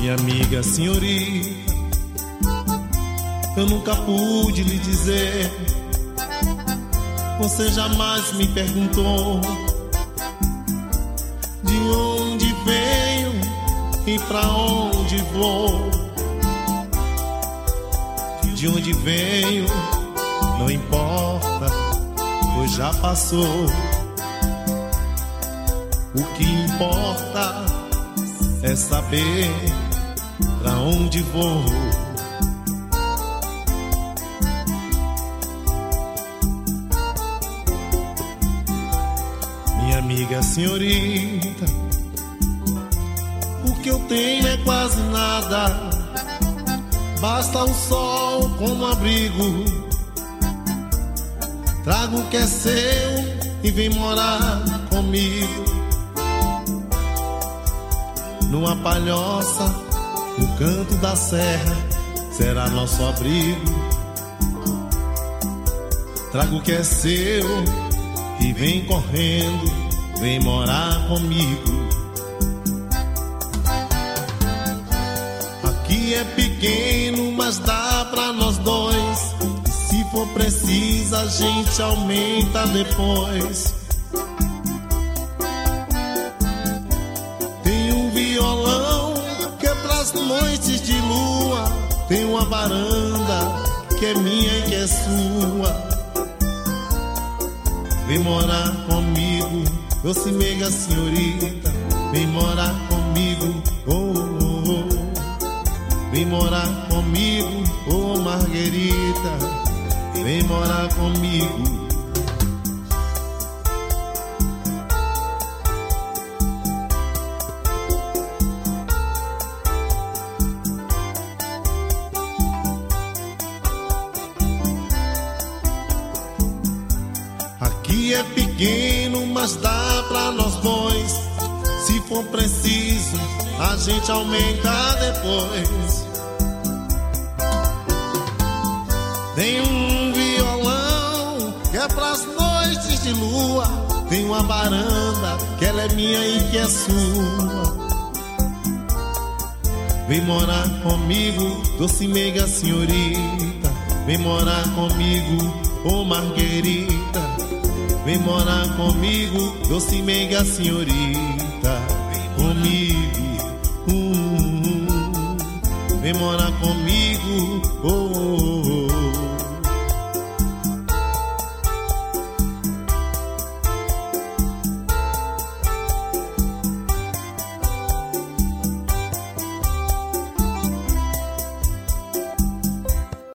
Minha amiga senhorita, eu nunca pude lhe dizer. Você jamais me perguntou de onde venho e pra onde vou. De onde venho não importa, pois já passou. O que importa é saber pra onde vou. Minha amiga senhorita, o que eu tenho é quase nada. Basta o sol como abrigo. Traga o que é seu e vem morar comigo. Numa palhoça, no canto da serra, será nosso abrigo. Traga o que é seu e vem correndo, vem morar comigo. Aqui é pequeno, mas dá pra nós dois. Se for preciso, a gente aumenta depois. Tem um violão que é pras noites de lua. Tem uma varanda que é minha e que é sua. Vem morar comigo, doce meiga senhorita. Vem morar comigo, oh, oh, oh. Vem morar comigo, oh Marguerita. Vem morar comigo. Aqui é pequeno, mas dá pra nós dois. Se for preciso, a gente aumenta depois. Tem um violão que é pras noites de lua. Tem uma varanda que ela é minha e que é sua. Vem morar comigo, doce meiga senhorita. Vem morar comigo, ô Marguerita. Vem morar comigo, doce meiga senhorita. Comigo, Vem morar comigo.